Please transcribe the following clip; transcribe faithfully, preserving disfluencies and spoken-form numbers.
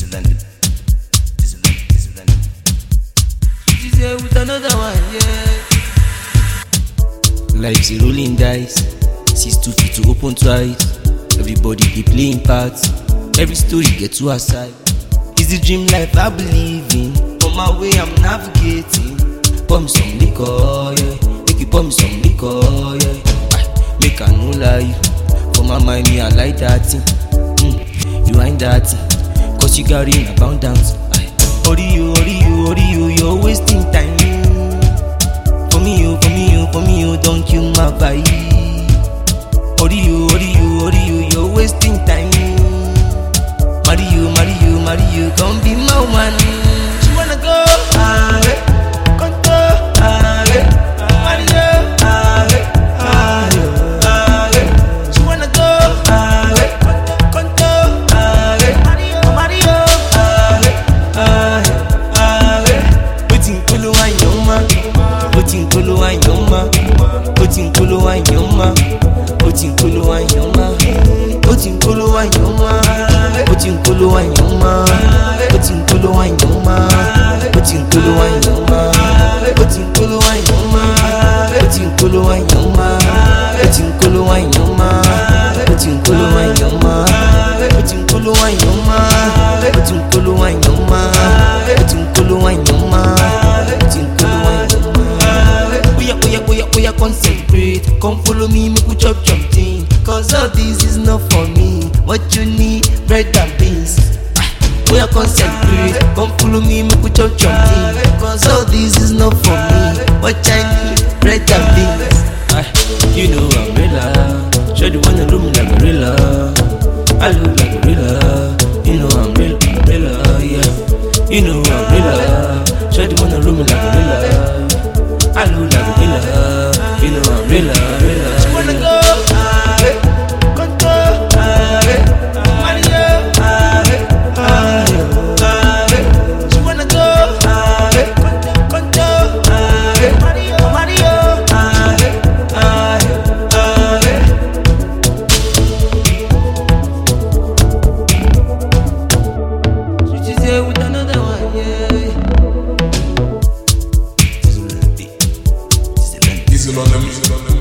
London. This is London. This is London. She's here with another one, yeah. Life's a rolling dice. Six two feet to open twice. Everybody they playing parts. Every story get to our side. It's the dream life I believe in. On my way I'm navigating. Pour me some liquor, yeah. Make you pour me some liquor, yeah. Aye, make I no lie. For my mind me I like that thing. Mm, you ain't that thing. Cause you got it in abundance. Aye, ori you, ori you, ori you. You're wasting time. For me you, for me you, for me you. Don't kill my vibe. Ori you, ori you, ori you. You're wasting time. Marry you, marry you, marry you, come be my one. She wanna go, ah, come go, ah, marry you, ah, ah, ah. She wanna go, ah, come go, ah, marry you, marry you, ah, ah, ah. Putin kulu wanyoma, putin kulu wanyoma, putin kulu wanyoma, putin kulu wanyoma, putin kulu wanyoma. Putin kulu wanyoma, putin kulu wanyoma, putin kulu wanyoma, putin kulu wanyoma, putin kulu wanyoma, putin kulu wanyoma, putin kulu wanyoma, putin kulu wanyoma, putin kulu wanyoma, putin kulu wanyoma, putin kulu wanyoma. Oya oya oya oya concentrate, come follow me, make we chop chop thing. Cause all this is not for me. What you need, bread and beans. We are concentrate. Come follow me, make we chop chop thing. Cause all this is not for me. What I need, bread and beans. Aye, you know umbrella. Sure you wanna do me like gorilla. I look like gorilla. You know umbrella, umbrella, yeah. You know umbrella. Sure you wanna do me like gorilla. I look like gorilla. You know umbrella, umbrella. She wanna go. With another one, yeah. This is London. This is London.